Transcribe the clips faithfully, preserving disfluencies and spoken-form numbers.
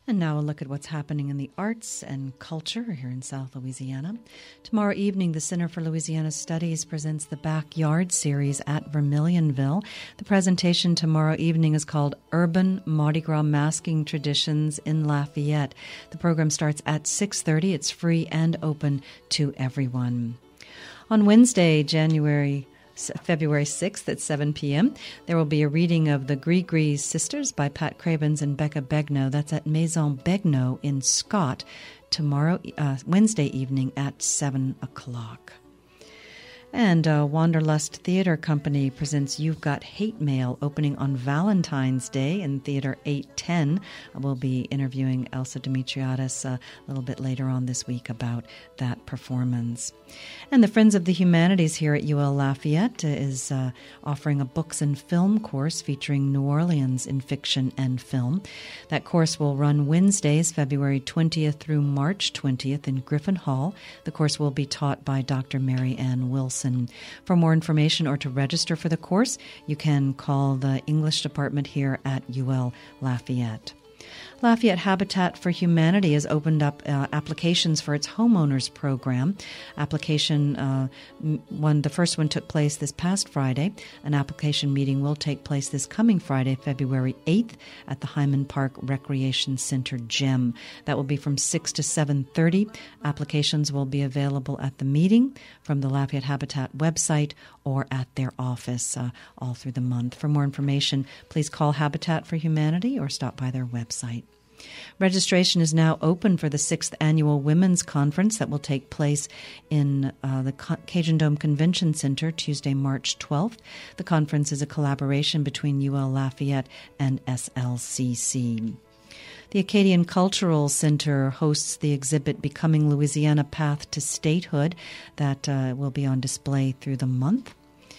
And now a look at what's happening in the arts and culture here in South Louisiana. Tomorrow evening, the Center for Louisiana Studies presents the Backyard Series at Vermilionville. The presentation tomorrow evening is called Urban Mardi Gras Masking Traditions in Lafayette. The program starts at six thirty. It's free and open to everyone. On Wednesday, January February sixth at seven p.m. there will be a reading of The Gree-Gree Sisters by Pat Cravens and Becca Begnaud. That's at Maison Begnaud in Scott tomorrow, uh, Wednesday evening at seven o'clock. And uh, Wanderlust Theater Company presents You've Got Hate Mail, opening on Valentine's Day in Theater eight ten. We'll be interviewing Elsa Demetriadis uh, a little bit later on this week about that performance. And the Friends of the Humanities here at U L Lafayette is uh, offering a books and film course featuring New Orleans in fiction and film. That course will run Wednesdays, February twentieth through March twentieth in Griffin Hall. The course will be taught by Doctor Mary Ann Wilson. For more information or to register for the course, you can call the English department here at U L Lafayette. Lafayette Habitat for Humanity has opened up uh, applications for its homeowners program. Application uh, one, the first one took place this past Friday. An application meeting will take place this coming Friday, February eighth, at the Hyman Park Recreation Center Gym. That will be from six to seven thirty. Applications will be available at the meeting, from the Lafayette Habitat website, or at their office uh, all through the month. For more information, please call Habitat for Humanity or stop by their website. Registration is now open for the sixth Annual Women's Conference that will take place in uh, the Cajun Dome Convention Center Tuesday, March twelfth. The conference is a collaboration between U L Lafayette and S L C C. The Acadian Cultural Center hosts the exhibit Becoming Louisiana Path to Statehood that uh, will be on display through the month.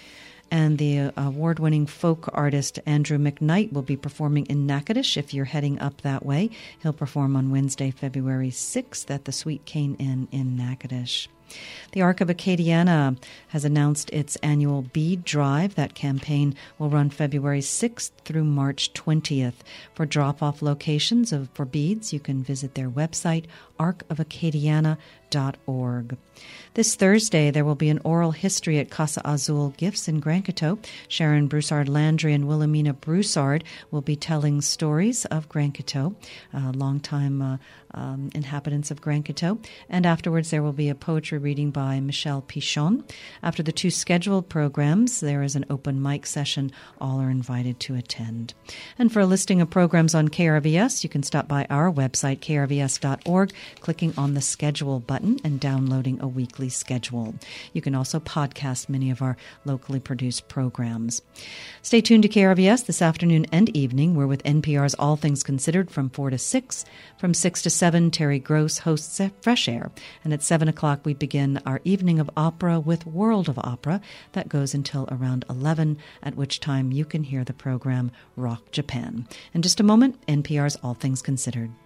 And the award-winning folk artist Andrew McKnight will be performing in Natchitoches if you're heading up that way. He'll perform on Wednesday, February sixth at the Sweet Cane Inn in Natchitoches. The Arc of Acadiana has announced its annual bead drive. That campaign will run February sixth through March twentieth. For drop-off locations of, for beads, you can visit their website, arc of acadiana dot org. This Thursday, there will be an oral history at Casa Azul Gifts in Grand Coteau. Sharon Broussard-Landry and Wilhelmina Broussard will be telling stories of Grand Coteau, uh, longtime uh, um, inhabitants of Grand Coteau. And afterwards, there will be a poetry reading by Michelle Pichon. After the two scheduled programs, there is an open mic session. All are invited to attend. And for a listing of programs on K R V S, you can stop by our website, k r v s dot org, clicking on the schedule button and downloading a weekly schedule. You can also podcast many of our locally produced programs. Stay tuned to K R V S this afternoon and evening. We're with N P R's All Things Considered from four to six. From six to seven, Terry Gross hosts Fresh Air. And at seven o'clock, we begin our evening of opera with World of Opera. That goes until around eleven, at which time you can hear the program Rock Japan. In just a moment, N P R's All Things Considered.